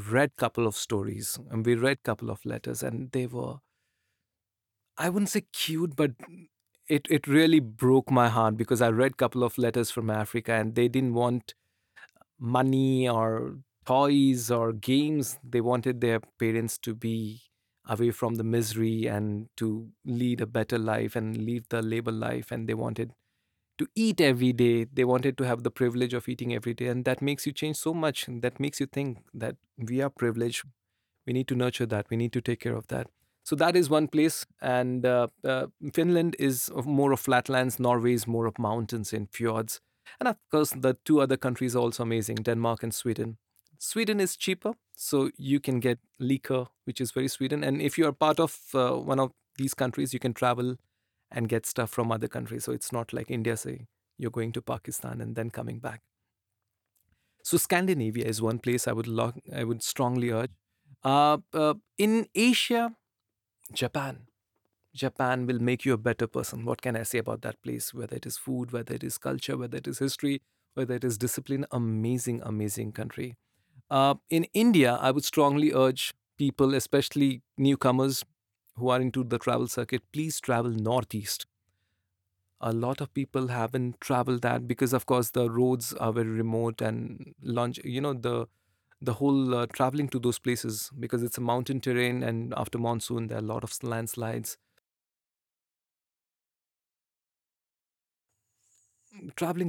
read couple of stories and we read couple of letters, and they were, I wouldn't say cute, but it really broke my heart because I read couple of letters from Africa, and they didn't want money or toys or games. They wanted their parents to be away from the misery and to lead a better life and leave the labor life. And they wanted to eat every day. They wanted to have the privilege of eating every day. And that makes you change so much. And that makes you think that we are privileged. We need to nurture that. We need to take care of that. So that is one place. And Finland is more of flatlands. Norway is more of mountains and fjords. And of course, the two other countries are also amazing, Denmark and Sweden. Sweden is cheaper, so you can get liquor, which is very Sweden. And if you are part of one of these countries, you can travel and get stuff from other countries. So it's not like India, say, you're going to Pakistan and then coming back. So Scandinavia is one place I would strongly urge. In Asia, Japan. Japan will make you a better person. What can I say about that place? Whether it is food, whether it is culture, whether it is history, whether it is discipline, amazing, amazing country. In India, I would strongly urge people, especially newcomers who are into the travel circuit, please travel northeast. A lot of people haven't traveled that because, of course, the roads are very remote and launch. The whole traveling to those places, because it's a mountain terrain, and after monsoon there are a lot of landslides. Traveling